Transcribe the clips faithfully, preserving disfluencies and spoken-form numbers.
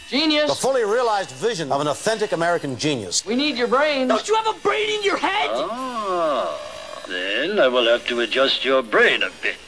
Genius. The fully realized vision of an authentic American genius. We need your brain. Don't you have a brain in your head? Ah, then I will have to adjust your brain a bit.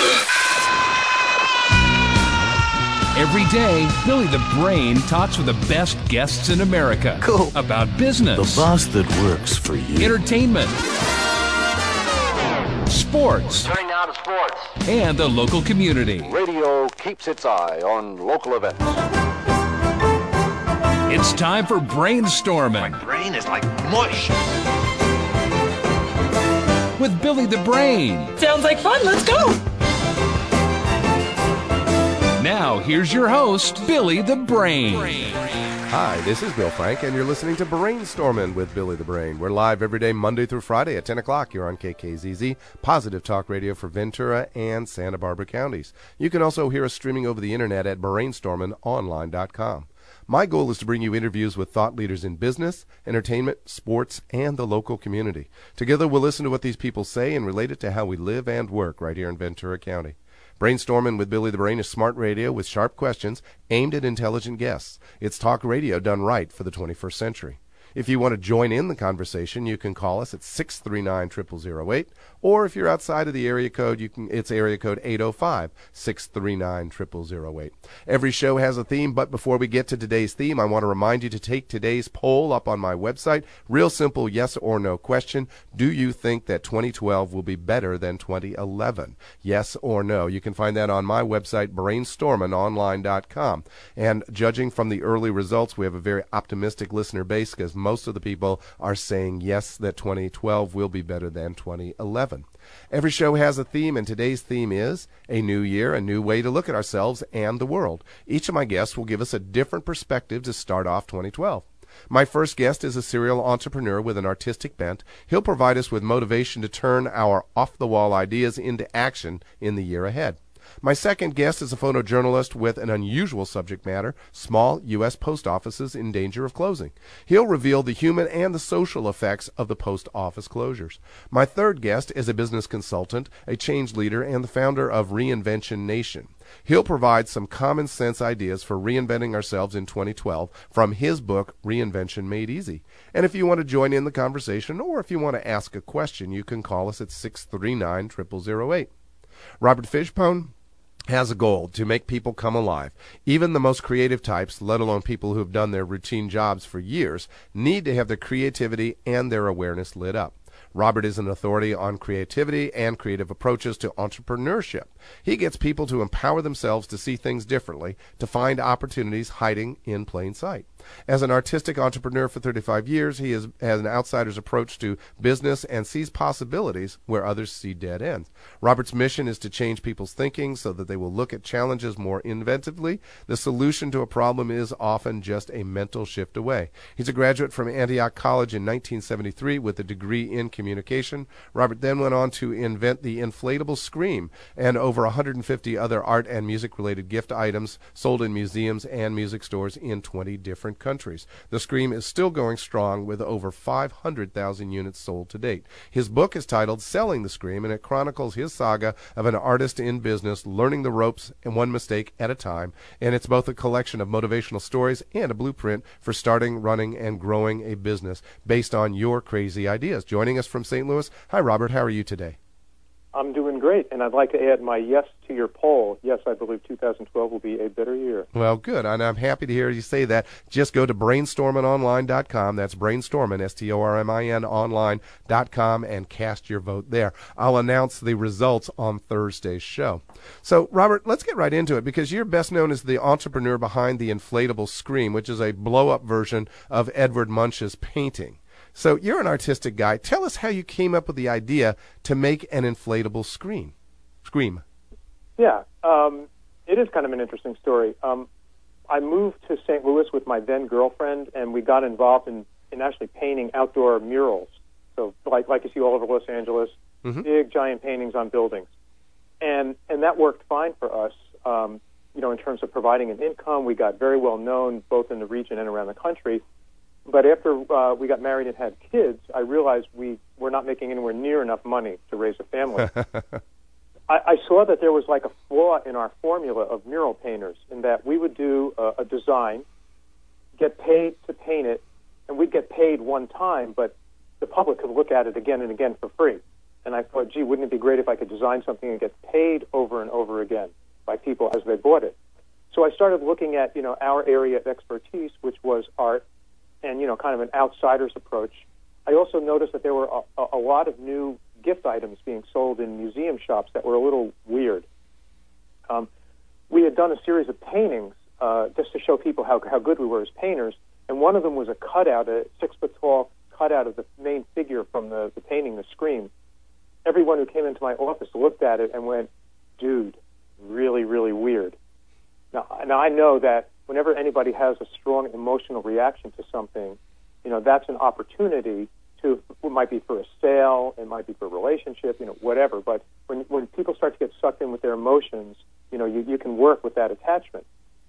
Every day, Billy the Brain talks with the best guests in America. Cool. About business. The boss that works for you. Entertainment. Sports. Turning now to sports. And the local community. Radio keeps its eye on local events. It's time for Brainstorming. My brain is like mush. With Billy the Brain. Sounds like fun. Let's go. Now, here's your host, Billy the Brain. Hi, this is Bill Frank, and you're listening to Brainstorming with Billy the Brain. We're live every day, Monday through Friday at ten o'clock here on K K Z Z, Positive Talk Radio for Ventura and Santa Barbara counties. You can also hear us streaming over the internet at brainstorming online dot com. My goal is to bring you interviews with thought leaders in business, entertainment, sports, and the local community. Together, we'll listen to what these people say and relate it to how we live and work right here in Ventura County. Brainstorming with Billy the Brain is smart radio with sharp questions aimed at intelligent guests. It's talk radio done right for the twenty-first century. If you want to join in the conversation, you can call us at six three nine, zero zero zero eight, or if you're outside of the area code, you can. It's area code eight oh five, six three nine, zero zero zero eight. Every show has a theme, but before we get to today's theme, I want to remind you to take today's poll up on my website. Real simple yes or no question. Do you think that twenty twelve will be better than twenty eleven? Yes or no. You can find that on my website, brainstorming online dot com. And judging from the early results, we have a very optimistic listener base because most of the people are saying yes, that twenty twelve will be better than twenty eleven. Every show has a theme, and today's theme is a new year, a new way to look at ourselves and the world. Each of my guests will give us a different perspective to start off twenty twelve. My first guest is a serial entrepreneur with an artistic bent. He'll provide us with motivation to turn our off-the-wall ideas into action in the year ahead. My second guest is a photojournalist with an unusual subject matter, small U S post offices in danger of closing. He'll reveal the human and the social effects of the post office closures. My third guest is a business consultant, a change leader, and the founder of Reinvention Nation. He'll provide some common sense ideas for reinventing ourselves in twenty twelve from his book, Reinvention Made Easy. And if you want to join in the conversation, or if you want to ask a question, you can call us at six three nine, zero zero zero eight. Robert Fishbone has a goal to make people come alive. Even the most creative types, let alone people who have done their routine jobs for years, need to have their creativity and their awareness lit up. Robert is an authority on creativity and creative approaches to entrepreneurship. He gets people to empower themselves to see things differently, to find opportunities hiding in plain sight. As an artistic entrepreneur for thirty-five years, he is, has an outsider's approach to business and sees possibilities where others see dead ends. Robert's mission is to change people's thinking so that they will look at challenges more inventively. The solution to a problem is often just a mental shift away. He's a graduate from Antioch College in nineteen seventy-three with a degree in communication. Robert then went on to invent the inflatable scream and over one hundred fifty other art and music-related gift items sold in museums and music stores in twenty different countries. The Scream is still going strong with over five hundred thousand units sold to date. His book is titled Selling the Scream, and it chronicles his saga of an artist in business learning the ropes and one mistake at a time. And it's both a collection of motivational stories and a blueprint for starting, running, and growing a business based on your crazy ideas. Joining us from Saint Louis. Hi, Robert. How are you today? I'm doing great, and I'd like to add my yes to your poll. Yes, I believe two thousand twelve will be a better year. Well, good, and I'm happy to hear you say that. Just go to brainstorming online dot com. That's brainstorming, S T O R M I N, online dot com, and cast your vote there. I'll announce the results on Thursday's show. So, Robert, let's get right into it, because you're best known as the entrepreneur behind the inflatable Scream, which is a blow-up version of Edvard Munch's painting. So you're an artistic guy. Tell us how you came up with the idea to make an inflatable scream. Scream. Yeah, um, it is kind of an interesting story. Um, I moved to Saint Louis with my then girlfriend, and we got involved in, in actually painting outdoor murals. So like like you see all over Los Angeles, mm-hmm. big giant paintings on buildings, and and that worked fine for us. Um, you know, in terms of providing an income, we got very well known both in the region and around the country. But after uh, we got married and had kids, I realized we were not making anywhere near enough money to raise a family. I, I saw that there was like a flaw in our formula of mural painters, in that we would do a, a design, get paid to paint it, and we'd get paid one time, but the public could look at it again and again for free. And I thought, gee, wouldn't it be great if I could design something and get paid over and over again by people as they bought it? So I started looking at, you know, our area of expertise, which was art, and, you know, kind of an outsider's approach. I also noticed that there were a, a lot of new gift items being sold in museum shops that were a little weird. Um, we had done a series of paintings uh, just to show people how, how good we were as painters, and one of them was a cutout, a six-foot-tall cutout of the main figure from the, the painting, The Scream. Everyone who came into my office looked at it and went, dude, really, really weird. Now, now I know that whenever anybody has a strong emotional reaction to something, you know, that's an opportunity to, it might be for a sale, it might be for a relationship, you know, whatever. But when when people start to get sucked in with their emotions, you know, you, you can work with that attachment.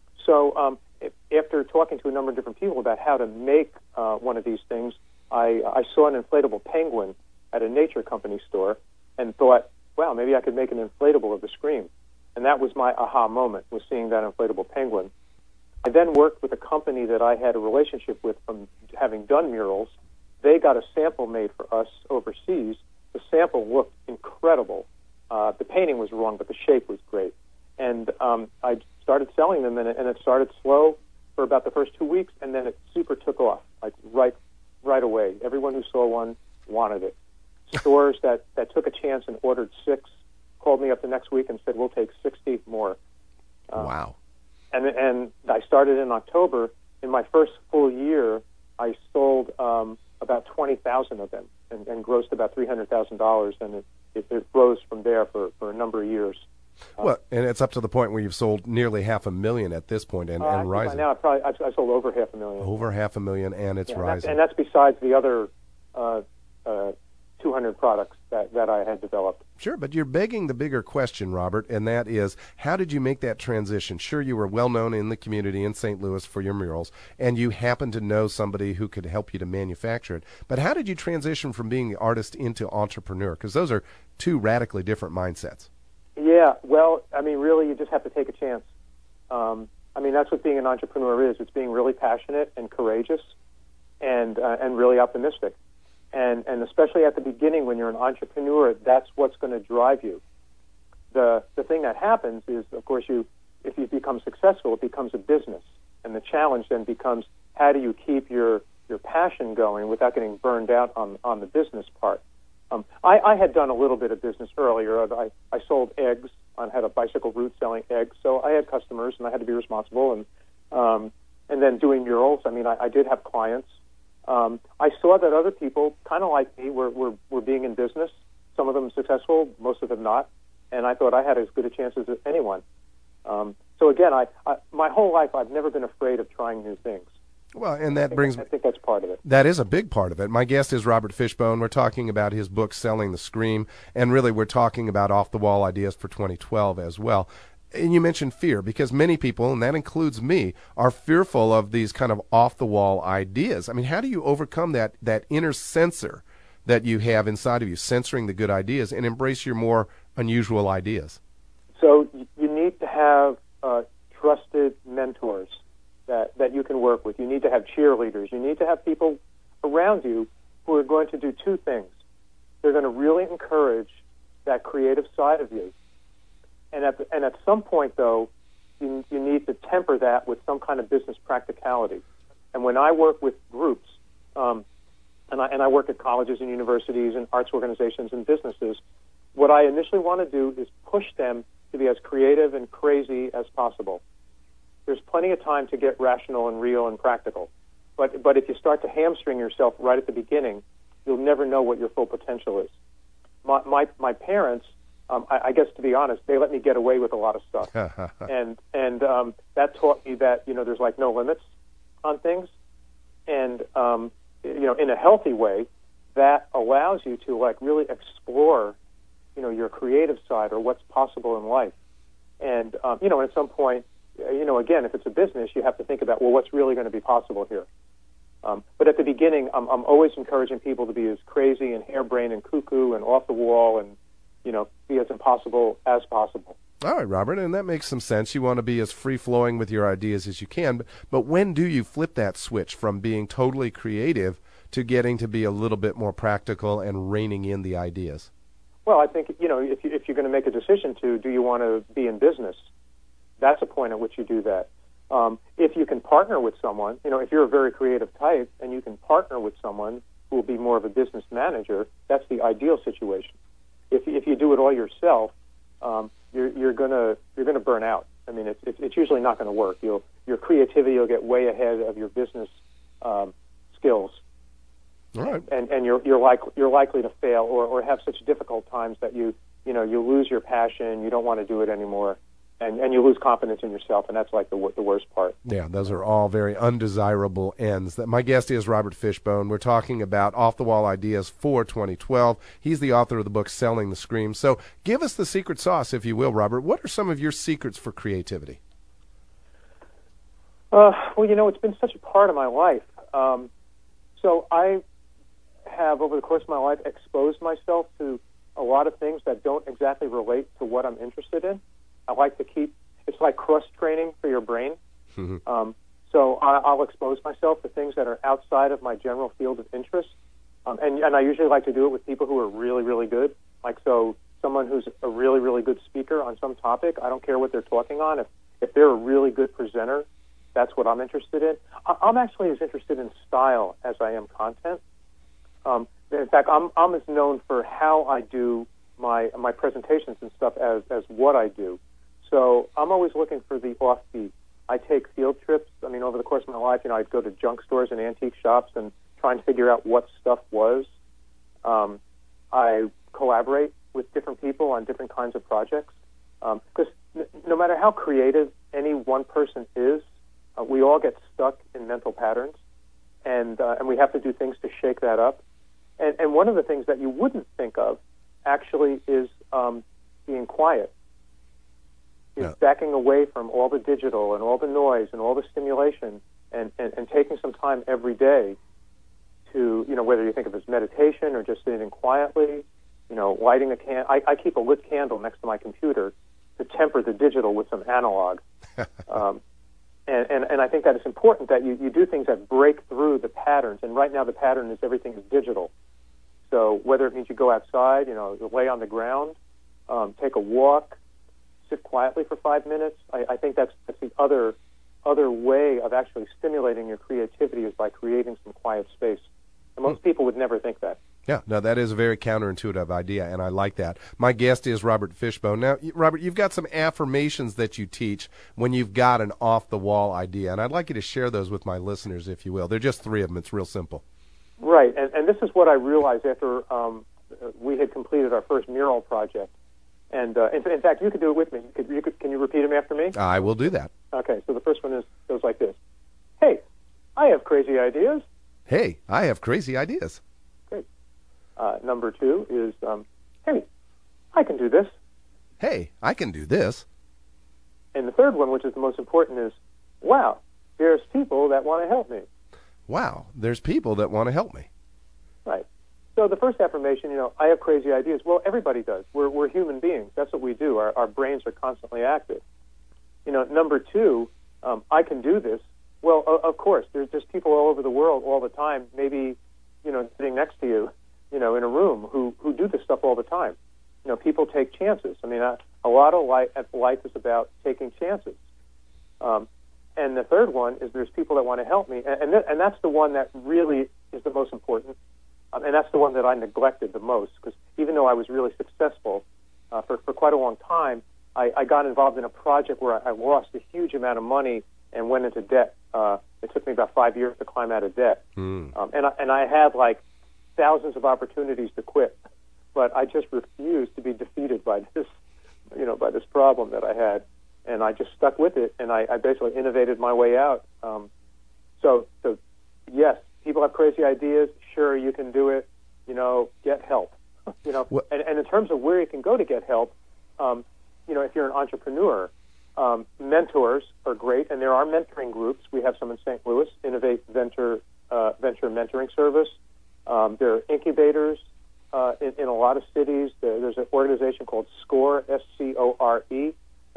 So um, if, after talking to a number of different people about how to make uh, one of these things, I, I saw an inflatable penguin at a nature company store and thought, wow, maybe I could make an inflatable of the Scream. And that was my aha moment, was seeing that inflatable penguin. I then worked with a company that I had a relationship with from having done murals. They got a sample made for us overseas. The sample looked incredible. Uh, the painting was wrong, but the shape was great. And um, I started selling them, and it, and it started slow for about the first two weeks, and then it super took off, like right right away. Everyone who saw one wanted it. Stores that, that took a chance and ordered six called me up the next week and said, we'll take sixty more. Um, wow. And and I started in October. In my first full year, I sold um, about twenty thousand of them and, and grossed about three hundred thousand dollars, and it, it, it rose from there for, for a number of years. Well, and it's up to the point where you've sold nearly half a million at this point and, uh, and rising. By now, I probably I've, I sold over half a million. Over half a million, and it's yeah, rising. And that's, and that's besides the other uh, uh, two hundred products that, that I had developed. Sure, but you're begging the bigger question, Robert, and that is, how did you make that transition? Sure, you were well known in the community in Saint Louis for your murals, and you happened to know somebody who could help you to manufacture it. But how did you transition from being the artist into entrepreneur? Because those are two radically different mindsets. Yeah, well, I mean, really, you just have to take a chance. Um, I mean, that's what being an entrepreneur is. It's being really passionate and courageous and uh, and really optimistic. And and especially at the beginning when you're an entrepreneur, that's what's going to drive you. The the thing that happens is, of course, you if you become successful, it becomes a business. And the challenge then becomes, how do you keep your, your passion going without getting burned out on, on the business part? Um, I, I had done a little bit of business earlier. I, I sold eggs. I had a bicycle route selling eggs, so I had customers, and I had to be responsible. And um, and then doing murals. I mean, I, I did have clients. Um, I saw that other people, kind of like me, were, were were being in business. Some of them successful, most of them not. And I thought I had as good a chance as anyone. Um, so again, I, I my whole life I've never been afraid of trying new things. Well, and that I think, brings... I think that's part of it. That is a big part of it. My guest is Robert Fishbone. We're talking about his book, Selling the Scream, and really we're talking about off-the-wall ideas for twenty twelve as well. And you mentioned fear, because many people, and that includes me, are fearful of these kind of off-the-wall ideas. I mean, how do you overcome that, that inner censor that you have inside of you, censoring the good ideas, and embrace your more unusual ideas? So you need to have uh, trusted mentors that, that you can work with. You need to have cheerleaders. You need to have people around you who are going to do two things. They're going to really encourage that creative side of you. And at, the, and at some point, though, you, you need to temper that with some kind of business practicality. And when I work with groups, um, and, I, and I work at colleges and universities and arts organizations and businesses, what I initially want to do is push them to be as creative and crazy as possible. There's plenty of time to get rational and real and practical. But, but if you start to hamstring yourself right at the beginning, you'll never know what your full potential is. My, my, my parents... Um, I, I guess, to be honest, they let me get away with a lot of stuff, and and um, that taught me that you know there's like no limits on things, and um, you know in a healthy way, that allows you to like really explore, you know, your creative side or what's possible in life, and um, you know at some point, you know again if it's a business, you have to think about well what's really going to be possible here. Um, but at the beginning, I'm, I'm always encouraging people to be as crazy and harebrained and cuckoo and off the wall and you know, be as impossible as possible. All right, Robert, and that makes some sense. You want to be as free-flowing with your ideas as you can, but, but when do you flip that switch from being totally creative to getting to be a little bit more practical and reining in the ideas? Well, I think, you know, if, you, if you're going to make a decision to, do you want to be in business, that's a point at which you do that. Um, if you can partner with someone, you know, if you're a very creative type and you can partner with someone who will be more of a business manager, that's the ideal situation. If, if you do it all yourself, um, you're, you're gonna you're gonna burn out. I mean, it's it's, it's usually not going to work. You'll your creativity will get way ahead of your business um, skills, all right. and and you're you're like you're likely to fail or, or have such difficult times that you you know you lose your passion. You don't want to do it anymore. And, and you lose confidence in yourself, and that's like the the worst part. Yeah, those are all very undesirable ends. My guest is Robert Fishbone. We're talking about off-the-wall ideas for twenty twelve. He's the author of the book Selling the Scream. So give us the secret sauce, if you will, Robert. What are some of your secrets for creativity? Uh, well, you know, it's been such a part of my life. Um, so I have, over the course of my life, exposed myself to a lot of things that don't exactly relate to what I'm interested in. I like to keep, it's like cross-training for your brain. Mm-hmm. Um, so I, I'll expose myself to things that are outside of my general field of interest. Um, and, and I usually like to do it with people who are really, really good. Like, so someone who's a really, really good speaker on some topic, I don't care what they're talking on. If, if they're a really good presenter, that's what I'm interested in. I, I'm actually as interested in style as I am content. Um, in fact, I'm, I'm as known for how I do my, my presentations and stuff as, as what I do. So I'm always looking for the offbeat. I take field trips. I mean, over the course of my life, you know, I'd go to junk stores and antique shops and try and figure out what stuff was. Um, I collaborate with different people on different kinds of projects. Because um, n- no matter how creative any one person is, uh, we all get stuck in mental patterns, and uh, and we have to do things to shake that up. And, and one of the things that you wouldn't think of actually is um, being quiet. Is yeah. backing away from all the digital and all the noise and all the stimulation and, and, and taking some time every day to, you know, whether you think of it as meditation or just sitting quietly, you know, lighting a can. I, I keep a lit candle next to my computer to temper the digital with some analog. um, and, and, and I think that it's important that you, you do things that break through the patterns. And right now the pattern is everything is digital. So whether it means you go outside, you know, lay on the ground, um, take a walk, sit quietly for five minutes, I, I think that's, that's the other other way of actually stimulating your creativity is by creating some quiet space. And most people would never think that. Yeah, no, that is a very counterintuitive idea, and I like that. My guest is Robert Fishbone. Now, Robert, you've got some affirmations that you teach when you've got an off-the-wall idea, and I'd like you to share those with my listeners, if you will. They're just three of them. It's real simple. Right, and, and this is what I realized after um, we had completed our first mural project. And uh, in, in fact, you could do it with me. You could, you could, can you repeat them after me? I will do that. Okay, so the first one is goes like this. Hey, I have crazy ideas. Hey, I have crazy ideas. Great. Uh, number two is, um, hey, I can do this. Hey, I can do this. And the third one, which is the most important, is, wow, there's people that want to help me. Wow, there's people that want to help me. Right. So the first affirmation, you know, I have crazy ideas. Well, everybody does. We're we're human beings. That's what we do. Our our brains are constantly active. You know, number two, um, I can do this. Well, o- of course, there's just people all over the world all the time, maybe, you know, sitting next to you, you know, in a room who, who do this stuff all the time. You know, people take chances. I mean, a, a lot of life, life is about taking chances. Um, and the third one is there's people that want to help me. And, and, th- and that's the one that really is the most important. Um, and that's the one that I neglected the most, because even though I was really successful uh, for, for quite a long time, I, I got involved in a project where I, I lost a huge amount of money and went into debt. Uh, it took me about five years to climb out of debt. Mm. Um, and, I, and I had, like, thousands of opportunities to quit, but I just refused to be defeated by this, you know, by this problem that I had. And I just stuck with it, and I, I basically innovated my way out. Um, so, so, yes, people have crazy ideas. Sure, you can do it. You know, get help. you know, and, and in terms of where you can go to get help, um, you know, if you're an entrepreneur, um, mentors are great, and there are mentoring groups. We have some in Saint Louis, Innovate Venture uh, Venture Mentoring Service. Um, there are incubators uh, in, in a lot of cities. There, there's an organization called SCORE, S C O R E,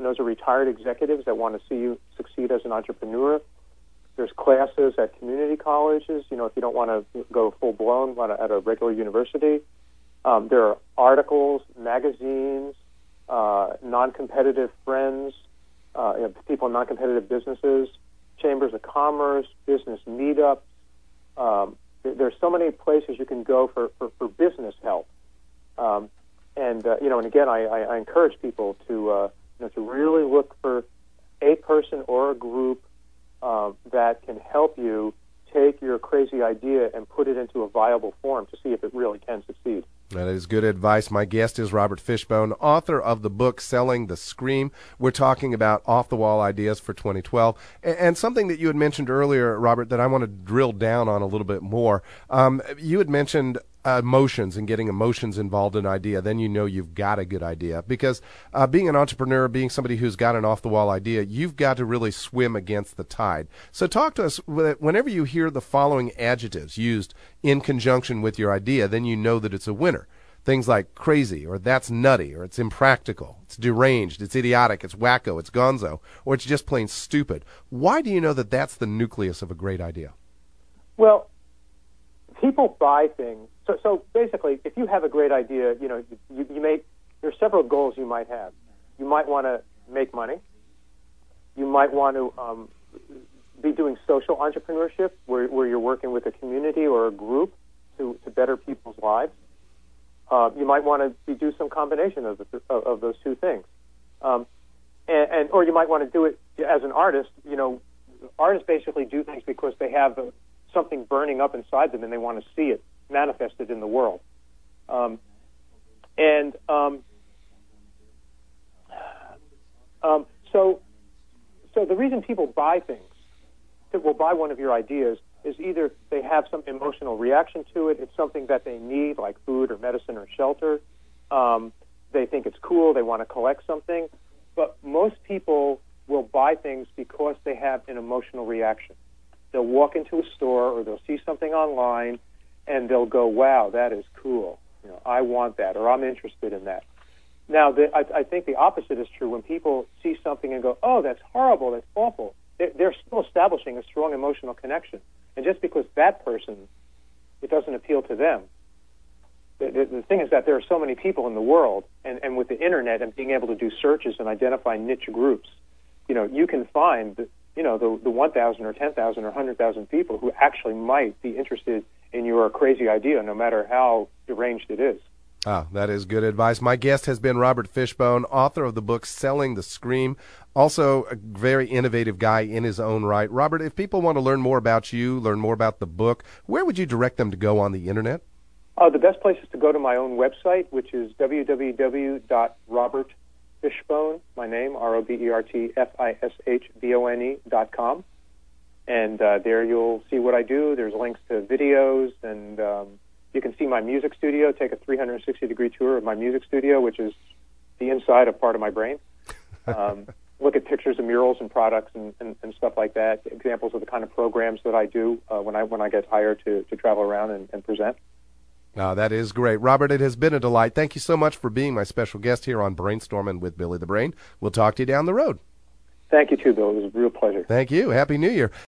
those are retired executives that want to see you succeed as an entrepreneur. There's classes at community colleges, you know, if you don't want to go full-blown at a regular university. Um, there are articles, magazines, uh, non-competitive friends, uh, you know, people in non-competitive businesses, chambers of commerce, business meetups. Um, there, there's so many places you can go for, for, for business help. Um, and, uh, you know, and again, I, I, I encourage people to, uh, you know, to really look for a person or a group uh, that can help you take your crazy idea and put it into a viable form to see if it really can succeed. That is good advice. My guest is Robert Fishbone, author of the book Selling the Scream. We're talking about off-the-wall ideas for twenty twelve. And, and something that you had mentioned earlier, Robert, that I want to drill down on a little bit more. Um, you had mentioned emotions and getting emotions involved in an idea. Then you know you've got a good idea. Because uh, being an entrepreneur, being somebody who's got an off-the-wall idea, you've got to really swim against the tide. So talk to us, whenever you hear the following adjectives used in conjunction with your idea, then you know that it's a winner. Things like crazy, or that's nutty, or it's impractical, it's deranged, it's idiotic, it's wacko, it's gonzo, or it's just plain stupid. Why do you know that that's the nucleus of a great idea? Well, people buy things. So, so basically, if you have a great idea, you know, you, you may, there are several goals you might have. You might want to make money. You might want to um, be doing social entrepreneurship, where, where you're working with a community or a group to, to better people's lives. Uh, you might want to be, do some combination of, the, of, of those two things, um, and, and or you might want to do it as an artist. You know, artists basically do things because they have uh, something burning up inside them, and they want to see it manifested in the world. Um, and um, um, so, so the reason people buy things, that will buy one of your ideas, is either they have some emotional reaction to it, it's something that they need, like food or medicine or shelter. Um, they think it's cool, they want to collect something. But most people will buy things because they have an emotional reaction. They'll walk into a store or they'll see something online and they'll go, wow, that is cool. You know, I want that, or I'm interested in that. Now, the, I, I think the opposite is true. When people see something and go, oh, that's horrible, that's awful, they're, they're still establishing a strong emotional connection. And just because that person, it doesn't appeal to them. The, the, the thing is that there are so many people in the world, and, and with the internet and being able to do searches and identify niche groups, you know, you can find, the, you know, the, the one thousand or ten thousand or one hundred thousand people who actually might be interested in your crazy idea, no matter how deranged it is. Ah, that is good advice. My guest has been Robert Fishbone, author of the book Selling the Scream, also a very innovative guy in his own right. Robert, if people want to learn more about you, learn more about the book, where would you direct them to go on the Internet? Uh, the best place is to go to my own website, which is w w w dot robert fishbone, my name, R O B E R T F I S H B O N E dot com. And uh, there you'll see what I do. There's links to videos, and um, you can see my music studio, take a three hundred sixty degree tour of my music studio, which is the inside of part of my brain. Um, look at pictures of murals and products and, and, and stuff like that, examples of the kind of programs that I do uh, when I when I get hired to, to travel around and, and present. Oh, that is great. Robert, it has been a delight. Thank you so much for being my special guest here on Brainstorming with Billy the Brain. We'll talk to you down the road. Thank you, too, Bill. It was a real pleasure. Thank you. Happy New Year.